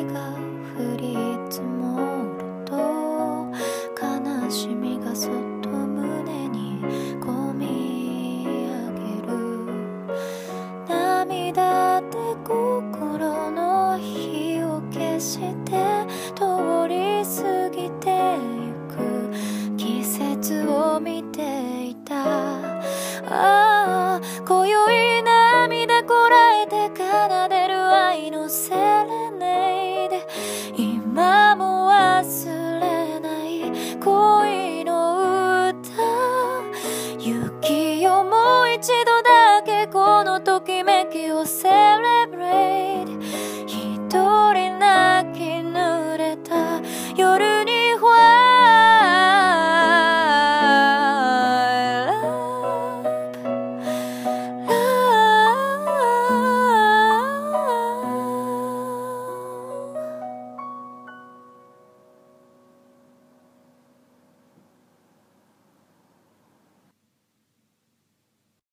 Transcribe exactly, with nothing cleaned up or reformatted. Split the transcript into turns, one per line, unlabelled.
が降り積もると悲しみがそっと胸にこみ上げる。涙で心の火を消して